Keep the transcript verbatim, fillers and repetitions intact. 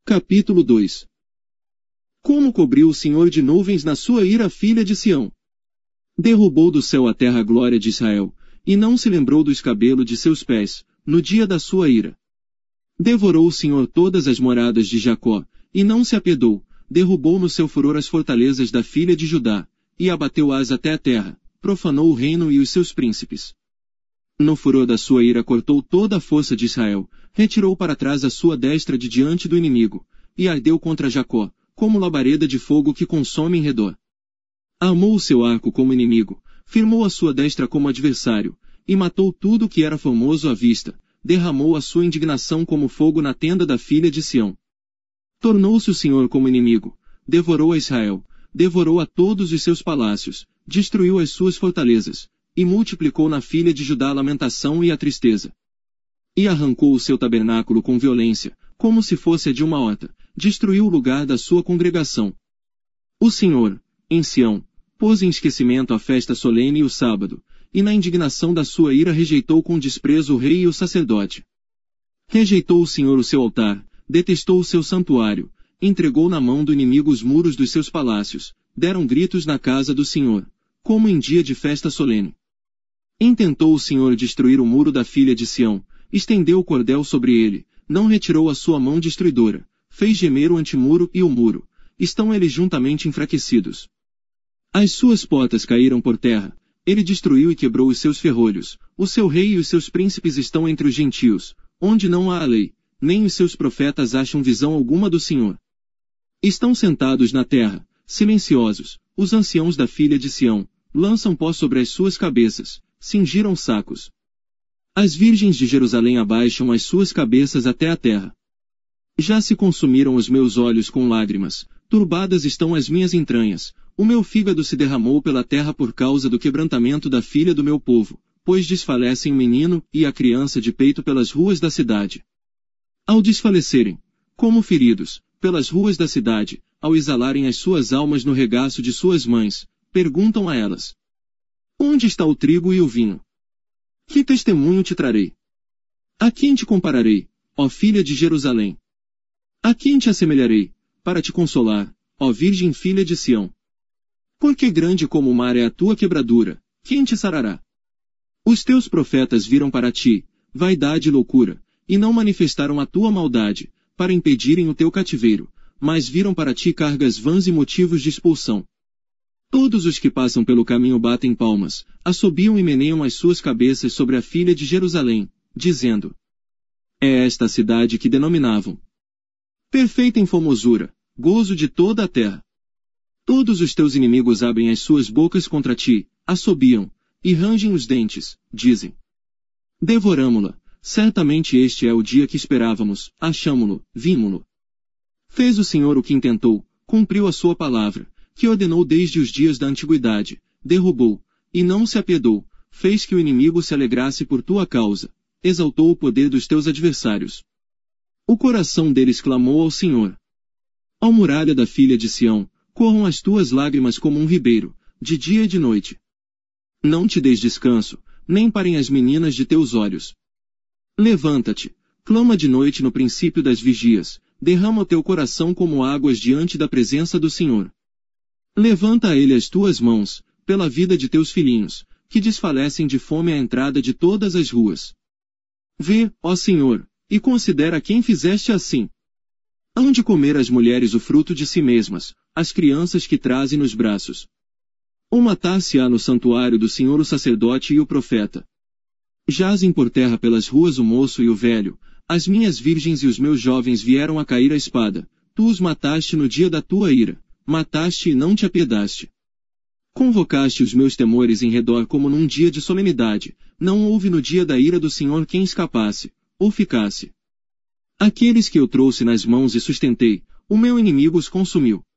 Capítulo dois. Como cobriu o Senhor de nuvens na sua ira a filha de Sião? Derrubou do céu a terra a glória de Israel, e não se lembrou do escabelo de seus pés, no dia da sua ira. Devorou o Senhor todas as moradas de Jacó, e não se apiedou, derrubou no seu furor as fortalezas da filha de Judá, e abateu-as até a terra, profanou o reino e os seus príncipes. No furor da sua ira cortou toda a força de Israel, retirou para trás a sua destra de diante do inimigo, e ardeu contra Jacó, como labareda de fogo que consome em redor. Armou o seu arco como inimigo, firmou a sua destra como adversário, e matou tudo o que era formoso à vista, derramou a sua indignação como fogo na tenda da filha de Sião. Tornou-se o Senhor como inimigo, devorou a Israel, devorou a todos os seus palácios, destruiu as suas fortalezas, e multiplicou na filha de Judá a lamentação e a tristeza. E arrancou o seu tabernáculo com violência, como se fosse a de uma horta, destruiu o lugar da sua congregação. O Senhor, em Sião, pôs em esquecimento a festa solene e o sábado, e na indignação da sua ira rejeitou com desprezo o rei e o sacerdote. Rejeitou o Senhor o seu altar, detestou o seu santuário, entregou na mão do inimigo os muros dos seus palácios, deram gritos na casa do Senhor, como em dia de festa solene. Intentou o Senhor destruir o muro da filha de Sião, estendeu o cordel sobre ele, não retirou a sua mão destruidora, fez gemer o antemuro e o muro, estão eles juntamente enfraquecidos. As suas portas caíram por terra, ele destruiu e quebrou os seus ferrolhos, o seu rei e os seus príncipes estão entre os gentios, onde não há a lei, nem os seus profetas acham visão alguma do Senhor. Estão sentados na terra, silenciosos, os anciãos da filha de Sião, lançam pó sobre as suas cabeças, cingiram sacos. As virgens de Jerusalém abaixam as suas cabeças até a terra. Já se consumiram os meus olhos com lágrimas, turbadas estão as minhas entranhas, o meu fígado se derramou pela terra por causa do quebrantamento da filha do meu povo, pois desfalecem o menino e a criança de peito pelas ruas da cidade. Ao desfalecerem, como feridos, pelas ruas da cidade, ao exalarem as suas almas no regaço de suas mães, perguntam a elas: onde está o trigo e o vinho? Que testemunho te trarei? A quem te compararei, ó filha de Jerusalém? A quem te assemelharei, para te consolar, ó virgem filha de Sião? Porque grande como o mar é a tua quebradura, quem te sarará? Os teus profetas viram para ti, vaidade e loucura, e não manifestaram a tua maldade, para impedirem o teu cativeiro, mas viram para ti cargas vãs e motivos de expulsão. Todos os que passam pelo caminho batem palmas, assobiam e meneiam as suas cabeças sobre a filha de Jerusalém, dizendo: é esta a cidade que denominavam perfeita em formosura, gozo de toda a terra. Todos os teus inimigos abrem as suas bocas contra ti, assobiam, e rangem os dentes, dizem: devoramo-la, certamente este é o dia que esperávamos, achamo-lo, vimo-lo. Fez o Senhor o que intentou, cumpriu a sua palavra, que ordenou desde os dias da antiguidade, derrubou, e não se apiedou, fez que o inimigo se alegrasse por tua causa, exaltou o poder dos teus adversários. O coração deles clamou ao Senhor. Ó muralha da filha de Sião, corram as tuas lágrimas como um ribeiro, de dia e de noite. Não te deis descanso, nem parem as meninas de teus olhos. Levanta-te, clama de noite no princípio das vigias, derrama o teu coração como águas diante da presença do Senhor. Levanta a ele as tuas mãos, pela vida de teus filhinhos, que desfalecem de fome à entrada de todas as ruas. Vê, ó Senhor, e considera quem fizeste assim. Hão de comer as mulheres o fruto de si mesmas, as crianças que trazem nos braços. Ou matar-se-á no santuário do Senhor o sacerdote e o profeta. Jazem por terra pelas ruas o moço e o velho, as minhas virgens e os meus jovens vieram a cair à espada, tu os mataste no dia da tua ira, mataste e não te apiedaste. Convocaste os meus temores em redor como num dia de solenidade, não houve no dia da ira do Senhor quem escapasse, ou ficasse. Aqueles que eu trouxe nas mãos e sustentei, o meu inimigo os consumiu.